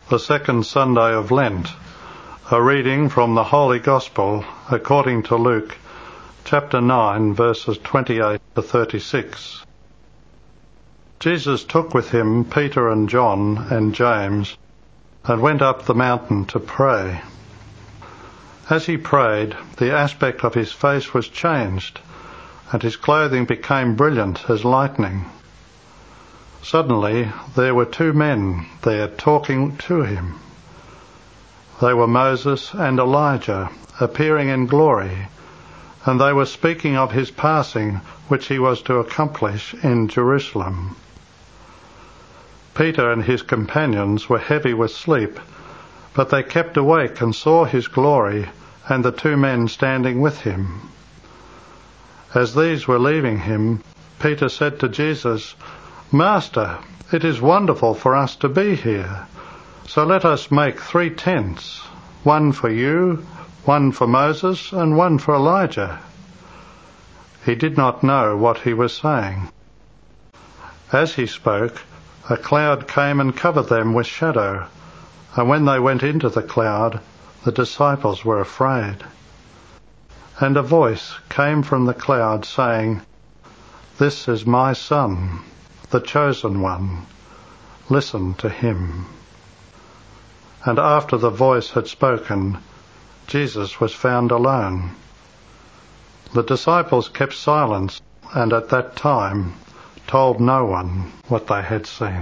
the second Sunday of Lent. A reading from the Holy Gospel according to Luke, chapter 9, verses 28 to 36. Jesus took with him Peter and John and James and went up the mountain to pray. As he prayed, the aspect of his face was changed, and his clothing became brilliant as lightning. Suddenly there were two men there talking to him. They were Moses and Elijah, appearing in glory, and they were speaking of his passing, which he was to accomplish in Jerusalem. Peter and his companions were heavy with sleep, but they kept awake and saw his glory and the two men standing with him. As these were leaving him, Peter said to Jesus, "Master, it is wonderful for us to be here. So let us make 3 tents, one for you, one for Moses, and one for Elijah." He did not know what he was saying. As he spoke, a cloud came and covered them with shadow, and when they went into the cloud, the disciples were afraid. And a voice came from the cloud saying, "This is my Son, the chosen one. Listen to him." And after the voice had spoken, Jesus was found alone. The disciples kept silence, and at that time told no one what they had seen.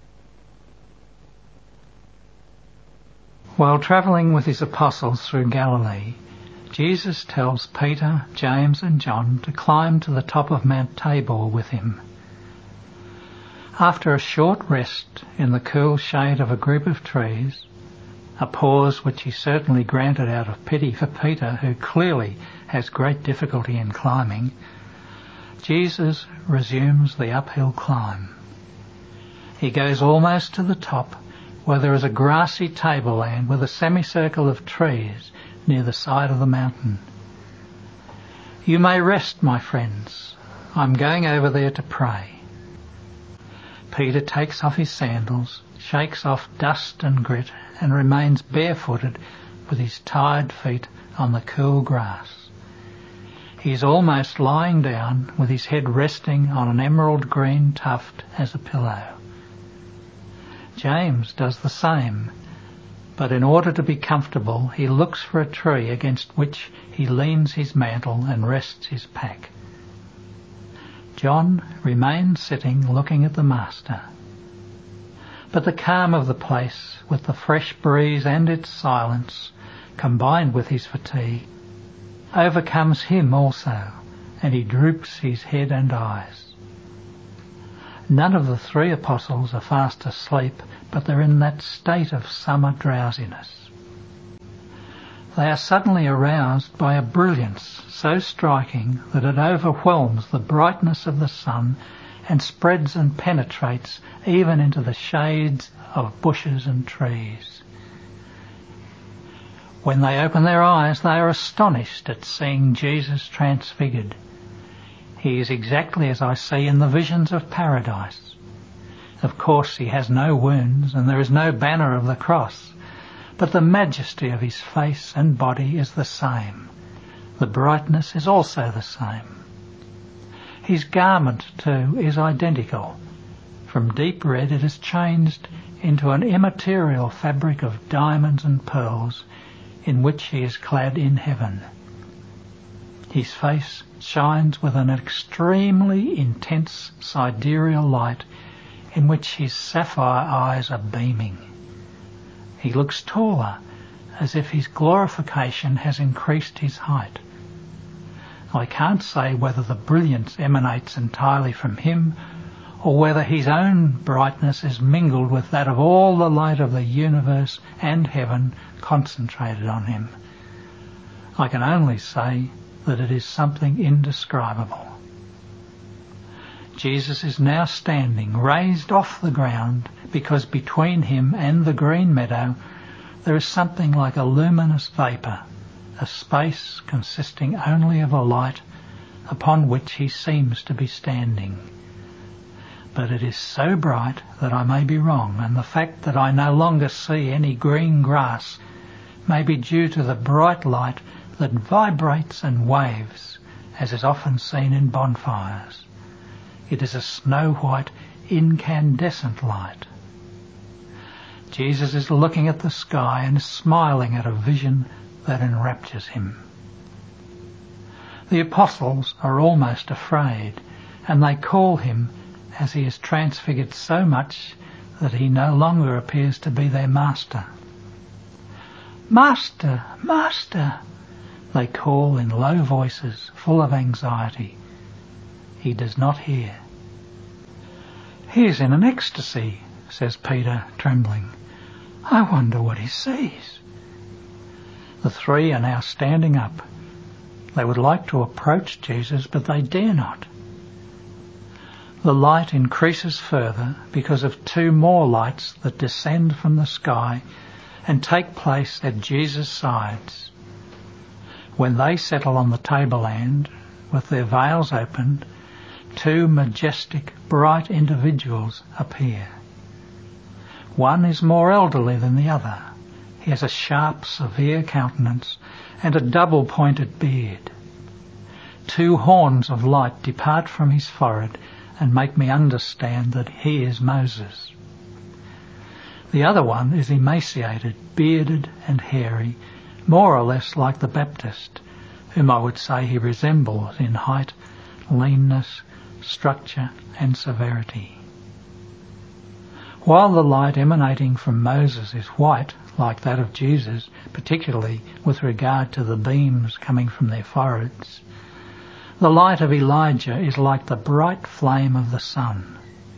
While travelling with his apostles through Galilee, Jesus tells Peter, James and John to climb to the top of Mount Tabor with him. After a short rest in the cool shade of a group of trees, a pause which he certainly granted out of pity for Peter, who clearly has great difficulty in climbing, Jesus resumes the uphill climb. He goes almost to the top, where there is a grassy tableland with a semicircle of trees near the side of the mountain. "You may rest, my friends. I'm going over there to pray." Peter takes off his sandals, shakes off dust and grit, and remains barefooted with his tired feet on the cool grass. He is almost lying down with his head resting on an emerald green tuft as a pillow. James does the same, but in order to be comfortable, he looks for a tree against which he leans his mantle and rests his pack. John remains sitting looking at the Master. But the calm of the place, with the fresh breeze and its silence, combined with his fatigue, overcomes him also, and he droops his head and eyes. None of the 3 apostles are fast asleep, but they're in that state of summer drowsiness. They are suddenly aroused by a brilliance so striking that it overwhelms the brightness of the sun and spreads and penetrates even into the shades of bushes and trees. When they open their eyes, they are astonished at seeing Jesus transfigured. He is exactly as I see in the visions of paradise. Of course, he has no wounds and there is no banner of the cross, but the majesty of his face and body is the same. The brightness is also the same. His garment, too, is identical. From deep red it is changed into an immaterial fabric of diamonds and pearls, in which he is clad in heaven. His face shines with an extremely intense sidereal light in which his sapphire eyes are beaming. He looks taller, as if his glorification has increased his height. I can't say whether the brilliance emanates entirely from him, or whether his own brightness is mingled with that of all the light of the universe and heaven concentrated on him. I can only say that it is something indescribable. Jesus is now standing, raised off the ground, because between him and the green meadow there is something like a luminous vapour, a space consisting only of a light upon which he seems to be standing. but it is so bright that I may be wrong, and the fact that I no longer see any green grass may be due to the bright light that vibrates and waves, as is often seen in bonfires. It is a snow-white, incandescent light. Jesus is looking at the sky and smiling at a vision that enraptures him. The apostles are almost afraid, and they call him as he is transfigured so much that he no longer appears to be their master. "Master, Master," they call in low voices, full of anxiety. He does not hear. "He is in an ecstasy," says Peter, trembling. "I wonder what he sees." The three are now standing up. They would like to approach Jesus, but they dare not. The light increases further because of two more lights that descend from the sky and take place at Jesus' sides. When they settle on the tableland, with their veils opened, two majestic, bright individuals appear. One is more elderly than the other. He has a sharp, severe countenance and a double-pointed beard. Two horns of light depart from his forehead and make me understand that he is Moses. The other one is emaciated, bearded and hairy, more or less like the Baptist, whom I would say he resembles in height, leanness, structure and severity. While the light emanating from Moses is white, like that of Jesus, particularly with regard to the beams coming from their foreheads, the light of Elijah is like the bright flame of the sun.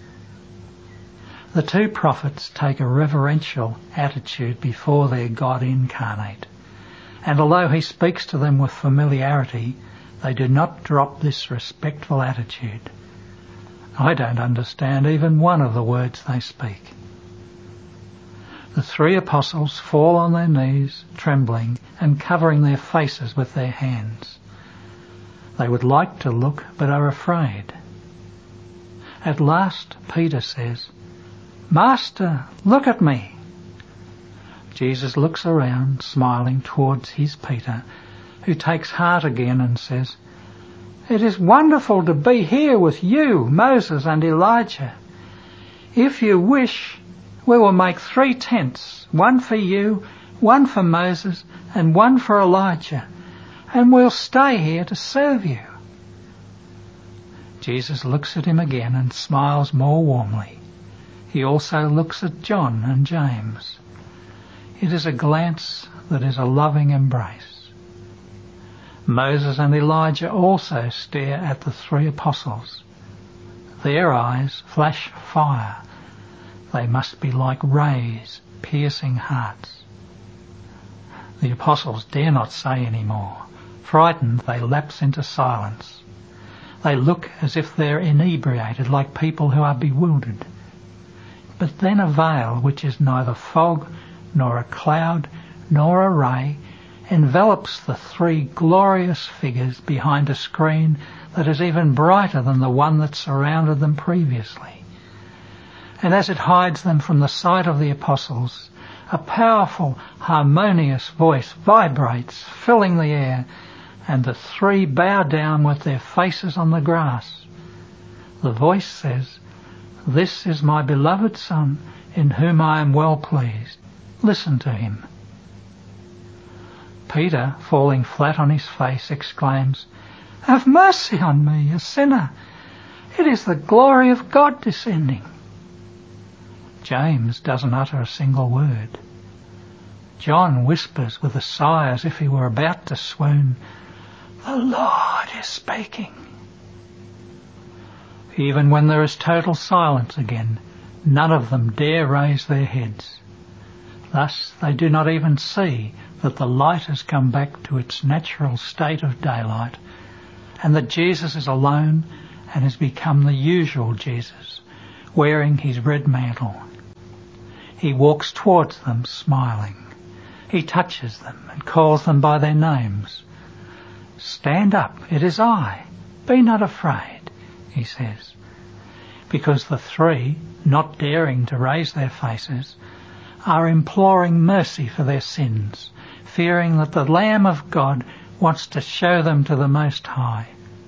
The two prophets take a reverential attitude before their God incarnate, and although he speaks to them with familiarity, they do not drop this respectful attitude. I don't understand even one of the words they speak. The three apostles fall on their knees, trembling and covering their faces with their hands. They would like to look, but are afraid. At last, Peter says, "Master, look at me." Jesus looks around, smiling towards his Peter, who takes heart again and says, "It is wonderful to be here with you, Moses and Elijah. If you wish, we will make 3 tents, one for you, one for Moses, and one for Elijah, and we'll stay here to serve you." Jesus looks at him again and smiles more warmly. He also looks at John and James. It is a glance that is a loving embrace. Moses and Elijah also stare at the three apostles. Their eyes flash fire. They must be like rays piercing hearts. The apostles dare not say any more. Frightened, they lapse into silence. They look as if they're inebriated, like people who are bewildered. But then a veil, which is neither fog nor a cloud nor a ray, envelops the three glorious figures behind a screen that is even brighter than the one that surrounded them previously. And as it hides them from the sight of the apostles, a powerful, harmonious voice vibrates, filling the air, and the three bow down with their faces on the grass. The voice says, "This is my beloved Son, in whom I am well pleased. Listen to him." Peter, falling flat on his face, exclaims, "Have mercy on me, a sinner. It is the glory of God descending." James doesn't utter a single word. John whispers with a sigh as if he were about to swoon, "The Lord is speaking." Even when there is total silence again, none of them dare raise their heads. Thus they do not even see that the light has come back to its natural state of daylight, and that Jesus is alone and has become the usual Jesus, wearing his red mantle. He walks towards them smiling. He touches them and calls them by their names. "Stand up, it is I. Be not afraid," he says. because the three, not daring to raise their faces, are imploring mercy for their sins, fearing that the Lamb of God wants to show them to the Most High.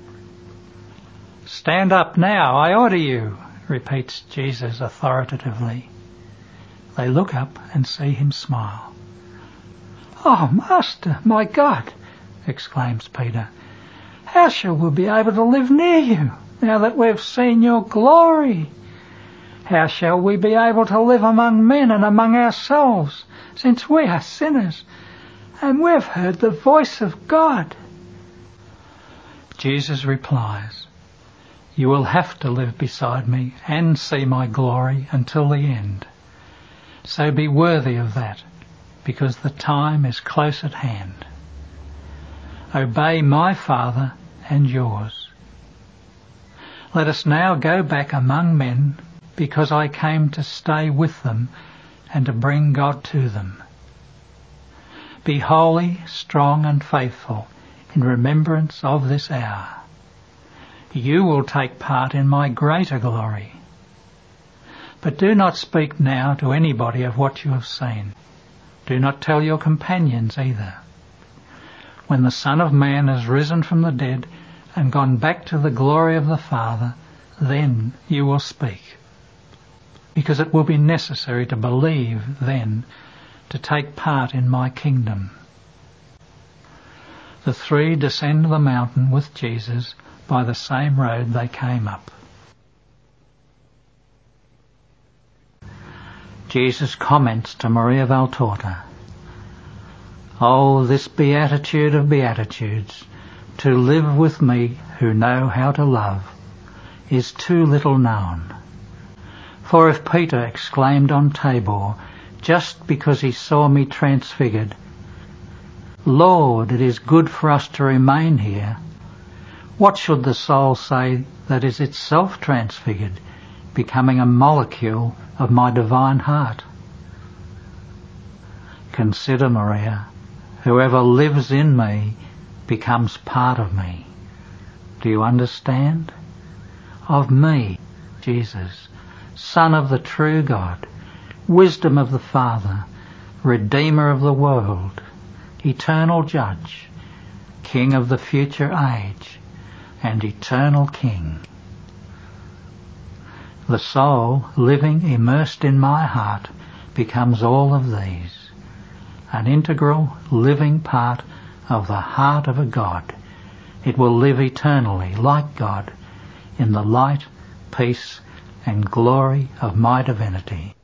"Stand up now, I order you," repeats Jesus authoritatively. They look up and see him smile. "Oh, Master, my God," exclaims Peter, "how shall we be able to live near you now that we've seen your glory? How shall we be able to live among men and among ourselves, since we are sinners and we've heard the voice of God?" Jesus replies, "You will have to live beside me and see my glory until the end. So be worthy of that, because the time is close at hand. Obey my Father and yours. Let us now go back among men, because I came to stay with them and to bring God to them. Be holy, strong and faithful in remembrance of this hour. You will take part in my greater glory. But do not speak now to anybody of what you have seen. Do not tell your companions either. When the Son of Man has risen from the dead and gone back to the glory of the Father, then you will speak. Because it will be necessary to believe then to take part in my kingdom." The three descend the mountain with Jesus by the same road they came up. Jesus comments to Maria Valtorta, "Oh, this beatitude of beatitudes, to live with me who know how to love, is too little known. For if Peter exclaimed on Tabor, just because he saw me transfigured, 'Lord, it is good for us to remain here,' what should the soul say that is itself transfigured, becoming a molecule of my divine heart? Consider, Maria, whoever lives in me becomes part of me. Do you understand? Of me, Jesus, Son of the true God, wisdom of the Father, Redeemer of the world, eternal Judge, King of the future age, and eternal King. The soul, living immersed in my heart, becomes all of these, an integral, living part of the heart of a God. It will live eternally, like God, in the light, peace, and glory of my divinity."